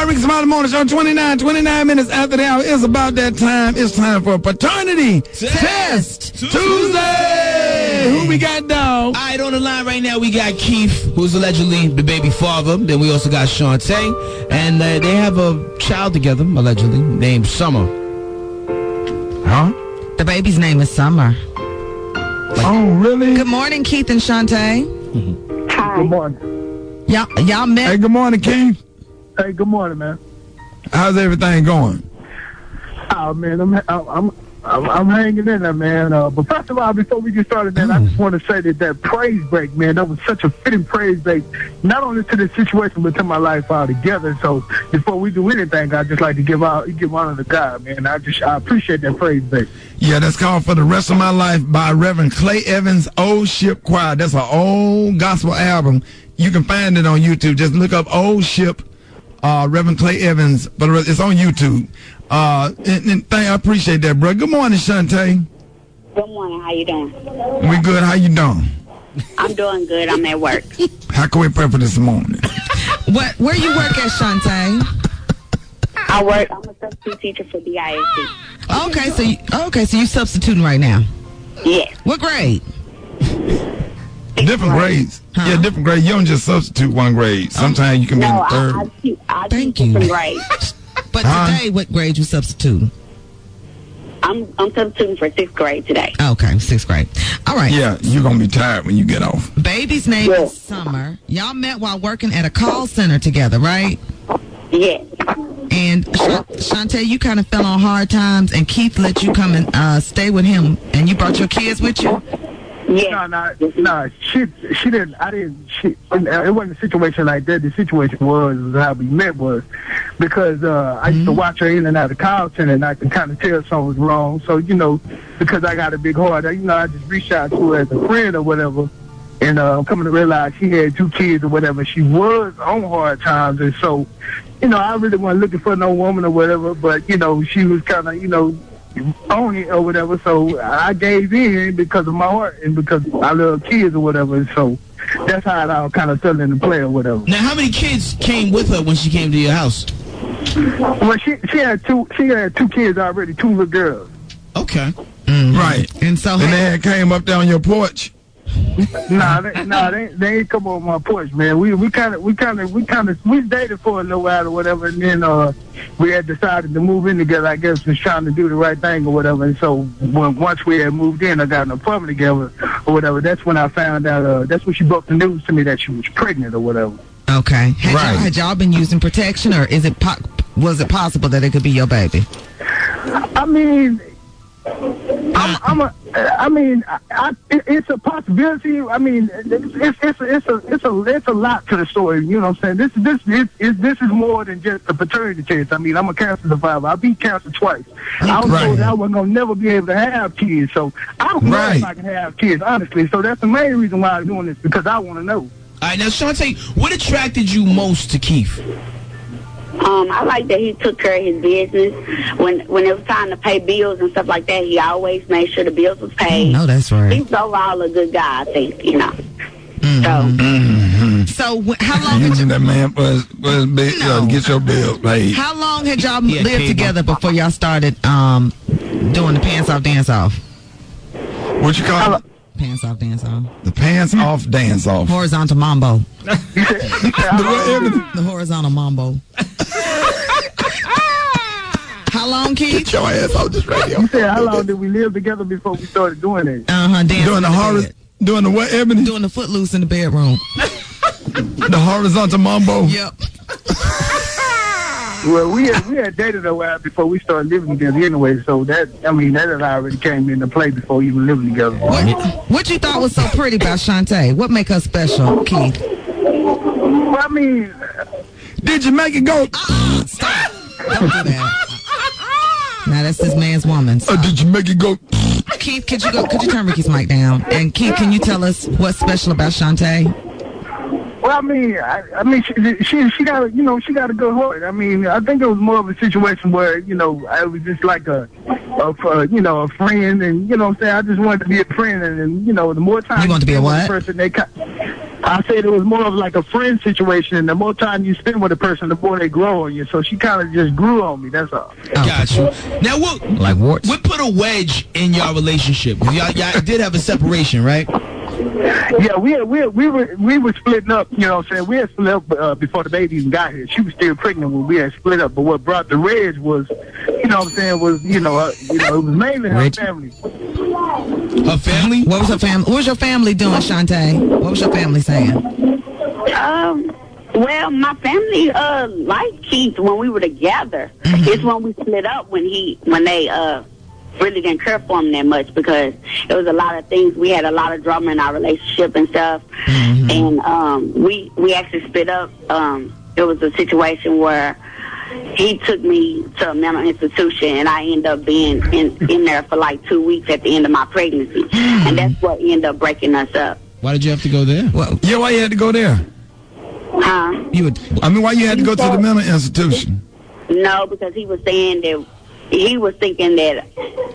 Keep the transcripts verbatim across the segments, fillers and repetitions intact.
right, Ricky Smiley Morning Show, twenty-nine, twenty-nine minutes after the hour. It's about that time. It's time for Paternity Test, Test Tuesday. Tuesday. Who we got, dog? All right, on the line right now, we got Keith, who's allegedly the baby father. Then we also got Shantae, and uh, they have a child together, allegedly, named Summer. Huh? The baby's name is Summer. Like, oh, really? Good morning, Keith and Shantae. Mm-hmm. Hi. Good morning. Y'all, y'all met. Hey, good morning, Keith. Hey, good morning, man. How's everything going? Oh, man, I'm I'm I'm, I'm hanging in there, man. Uh, but first of all, before we get started, man, mm. I just want to say that that praise break, man, that was such a fitting praise break, not only to the situation, but to my life altogether. So before we do anything, I'd just like to give out, give honor to God, man. I just, I appreciate that praise break. Yeah, that's called For the Rest of My Life by Reverend Clay Evans, Old Ship Choir. That's an old gospel album. You can find it on YouTube. Just look up Old Ship, uh, Reverend Clay Evans, but it's on YouTube. Uh, and, and thank, I appreciate that, bro. Good morning, Shantae. Good morning. How you doing? We good. How you doing? I'm doing good. I'm at work. How can we prep for this morning? What? Where you work at, Shantae? I work. I'm a substitute teacher for D I S C. Okay, so you, okay, so you substituting right now? Yes. What grade? Different grades. Huh? Yeah, different grades. You don't just substitute one grade. Sometimes you can be no, in the third. I, I, teach, I Thank teach you. different grades. But huh? today, what grade you substituting? I'm I'm substituting for sixth grade today. Okay, sixth grade. All right. Yeah, you're gonna be tired when you get off. Baby's name yeah. is Summer. Y'all met while working at a call center together, right? Yes. And Sh- Shantae, you kind of fell on hard times, and Keith let you come and uh, stay with him, and you brought your kids with you? Yeah. No, no, no. She, she didn't. I didn't. She, it wasn't a situation like that. The situation was, was how we met was because uh, I used mm-hmm. to watch her in and out of call center, and I could kind of tell something was wrong. So you know, because I got a big heart, you know, I just reached out to her as a friend or whatever. And uh, I'm coming to realize she had two kids or whatever. She was on hard times, and so, you know, I really wasn't looking for no woman or whatever. But you know, she was kind of, you know, on it or whatever. So I gave in because of my heart and because I love kids or whatever. And so that's how it all kind of fell into play or whatever. Now, how many kids came with her when she came to your house? Well, she she had two she had two kids already, two little girls. Okay. Mm-hmm. Right. And so, and they had came up there on your porch. nah, they, nah, they they ain't come on my porch, man. We we kind of we kind of we kind of we dated for a little while or whatever, and then uh we had decided to move in together. I guess was trying to do the right thing or whatever. And so when once we had moved in, I got an apartment together or whatever. That's when I found out. Uh, that's when she broke the news to me that she was pregnant or whatever. Okay. Had right. y'all, had y'all been using protection, or is it po- was it possible that it could be your baby? I mean. I'm, I'm a, I mean, I, I, it's a possibility. I mean, it's it's a, it's a it's a it's a lot to the story. You know what I'm saying? This this this is this is more than just a paternity test. I mean, I'm a cancer survivor. I beat cancer twice. I was right. told I wasn't gonna never be able to have kids. So I don't know right. if I can have kids, honestly. So that's the main reason why I'm doing this, because I want to know. All right, now Shantae, what attracted you most to Keith? Um, I like that he took care of his business. When when it was time to pay bills and stuff like that, he always made sure the bills was paid. No, that's right. He's overall a good guy, I think, you know. Mm-hmm. So, mm-hmm. so wh- how long Using had that man for his, for his big, No. uh, get your bill paid. how long had y'all Yeah, lived cable. together before y'all started um doing the pants off dance off? What you call it? Pants off dance off. The pants off dance off. Horizontal mambo. You said, you said, how long- The horizontal mambo. How long, Keith? Get your ass off this radio. you said how long did we live together before we started doing it? Uh huh. Dancing Doing the in horiz- bed. doing the what, Ebony? Doing the footloose in the bedroom. The horizontal mambo. Yep. Well, we had, we had dated a while before we started living together anyway, so that, I mean, that had already came into play before even living together. What, what you thought was so pretty about Shantae? What make her special, Keith? Well, I mean, Did you make it go? Uh-uh, stop. Don't do that. Now that's this man's woman. Or did you make it go? Keith, could you go? Could you turn Ricky's mic down? And Keith, can you tell us what's special about Shantae? well, I mean, I, I mean, she, she she got a, you know, she got a good heart. I mean, I think it was more of a situation where, you know, I was just like a, a, a you know, a friend, and you know what I'm saying, I just wanted to be a friend, and, and you know, the more time You want to be a what? Person, they, I said it was more of like a friend situation, and the more time you spend with a person, the more they grow on you. So she kind of just grew on me. That's all. Got you. Now, what? Like warts? What put a wedge in your relationship? Y'all, y'all did have a separation, right? Yeah, we had, we had, we were we were splitting up. You know what I'm saying? We had split up uh, before the baby even got here. She was still pregnant when we had split up. But what brought the wedge was, you know what I'm saying, was you know uh, you know it was mainly her Reg- family. Her family? What was her family? What was your family doing, Shantae? What was your family saying? Um, well, my family uh liked Keith when we were together. Mm-hmm. It's when we split up when he when they uh really didn't care for him that much because it was a lot of things. We had a lot of drama in our relationship and stuff, Mm-hmm. and um we we actually split up. Um, it was a situation where he took me to a mental institution, and I ended up being in in there for like two weeks at the end of my pregnancy, Mm-hmm. and that's what ended up breaking us up. Why did you have to go there? Well, Yeah, why you had to go there? Huh? you would. I mean, why you had to go to the mental institution? No, because he was saying that he was thinking that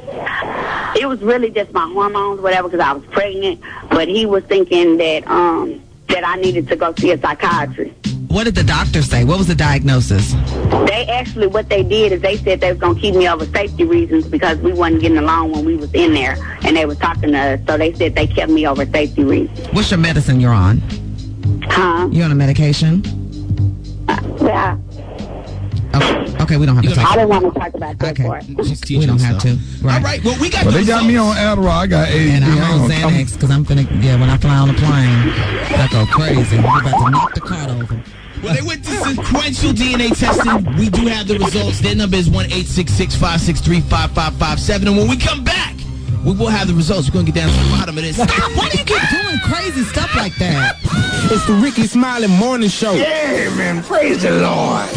it was really just my hormones, whatever, because I was pregnant. But he was thinking that um that I needed to go see a psychiatrist. What did the doctor say? What was the diagnosis? They actually, what they did is they said they was gonna keep me over safety reasons because we wasn't getting along when we was in there, and they was talking to us. So they said they kept me over safety reasons. What's your medicine you're on? Huh? You on a medication? Uh, yeah. Okay, okay we don't have to I talk. didn't want to talk about that Okay. part. She's teaching We don't have stuff. to. Right. All right. Well, we got. Well, the they got me on results. Adderall. I got A D D. And I'm I on ain't gonna- Xanax because I'm finna, yeah, when I fly on the plane, I go crazy. We're about to knock the cart over. Well, they went to sequential D N A testing. We do have the results. Their number is one eight six six, five six three, five five five seven. And when we come back, we will have the results. We're going to get down to the bottom of this. Why do you keep doing crazy stuff like that? It's the Ricky Smiley Morning Show. Yeah, man. Praise the Lord.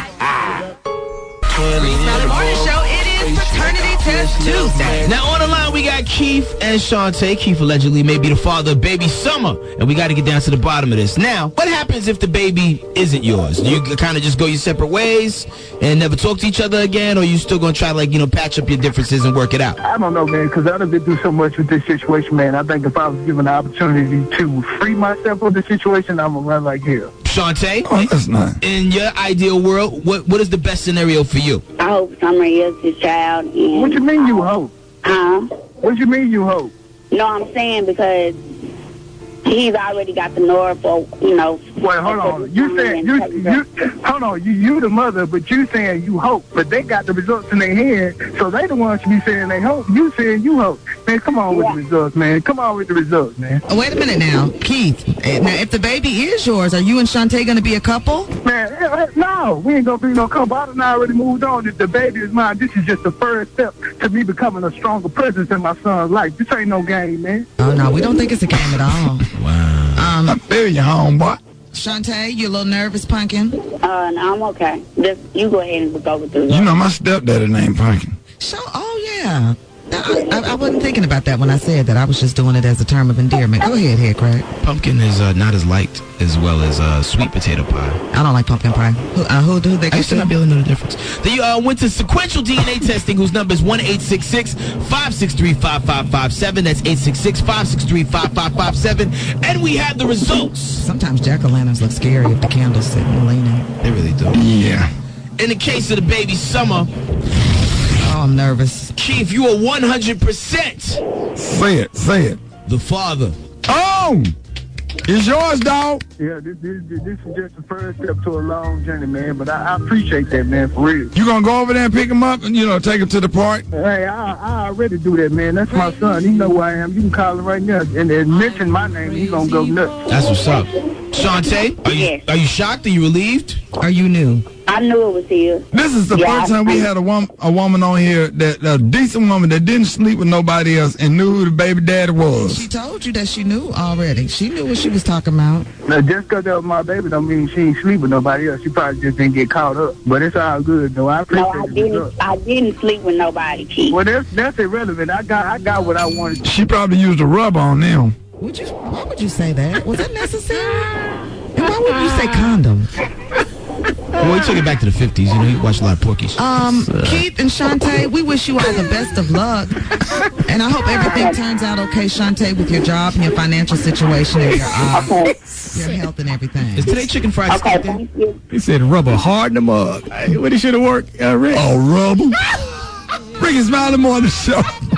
Smiley Morning Show, it is Paternity Test Tuesday. Now, on the line, we got Keith and Shantae. Keith allegedly may be the father of baby Summer. And we got to get down to the bottom of this. Now, what happens if the baby isn't yours? Do you kind of just go your separate ways and never talk to each other again? Or you still going to try to, like, you know, patch up your differences and work it out? I don't know, man, because I've been through so much with this situation, man. I think if I was given the opportunity to free myself from the situation, I'm going to run like hell. Shantae, Oh, that's nice. in your ideal world, what what is the best scenario for you? I hope Summer is his child. And, What you mean you hope? Huh? What you mean you hope? No, I'm saying because he's already got the nerve for, you know. Wait, hold on. You saying you you hold on. You you the mother, but you saying you hope, but they got the results in their hand, so they the ones should be saying they hope. You saying you hope, man. Come on with the results, man. Come on with the results, man. Oh, wait a minute now. Keith, eh, now if the baby is yours, are you and Shantae going to be a couple? Man, eh, eh, no, we ain't gonna be no couple. I done already moved on. If the baby is mine, this is just the first step to me becoming a stronger presence in my son's life. This ain't no game, man. Oh, no, we don't think it's a game at all. Wow. Um, I feel you, homeboy. Shantae, you a little nervous, Pumpkin? Uh, no, I'm okay. Just, you go ahead and go with the You know my stepdaddy named Pumpkin. So, oh, yeah. No, I, I, I wasn't thinking about that when I said that. I was just doing it as a term of endearment. Go ahead, here, Craig. Pumpkin is uh, not as liked as well as uh, sweet potato pie. I don't like pumpkin pie. Who, uh, who do they I go used to to? not be able to know the difference. They uh, went to sequential D N A testing, whose number is one eight six six, five six three, five five five seven. That's eight six six, five six three, five five five seven. And we have the results. Sometimes jack-o'-lanterns look scary if the candle's sitting and leaning. They really do. Yeah. In the case of the baby Summer, Oh, I'm nervous. Keith, you are one hundred percent Say it. Say it. the father. Oh! It's yours, dog. Yeah, this, this, this is just the first step to a long journey, man. But I, I appreciate that, man, for real. You gonna go over there and pick him up and, you know, take him to the park? Hey, I, I already do that, man. That's my son. He know who I am. You can call him right now. And, and mention my name, he gonna go nuts. That's what's up. Shantae, are you, Yes. are you shocked? Are you relieved? Are you new? I knew it was his. This is the Yeah, first time we I- had a woman, a woman on here that a decent woman that didn't sleep with nobody else and knew who the baby daddy She was. told you that she knew already. She knew what she was talking about. Now, just because that was my baby don't mean she ain't sleep with nobody else. She probably just didn't get caught up. But it's all good, though. I appreciate No, I the didn't. results. I didn't sleep with nobody, Keith. Well, that's, that's irrelevant. I got I got what I wanted. She probably used a rub on them. Would you? Why would you say that? Was that necessary? And why would you say condoms? Well, he took it back to the fifties. You know, he watched a lot of Porky's. Um, Keith and Shantae, we wish you all the best of luck. And I hope everything turns out okay, Shantae, with your job and your financial situation and your, uh, Okay. your health and everything. Is today chicken fried Okay, steak there? thank you. He said rubber hard in the mug. Hey, what he should have worked, uh, Rick? Oh, rubber. Ricky Smiley Morning Show.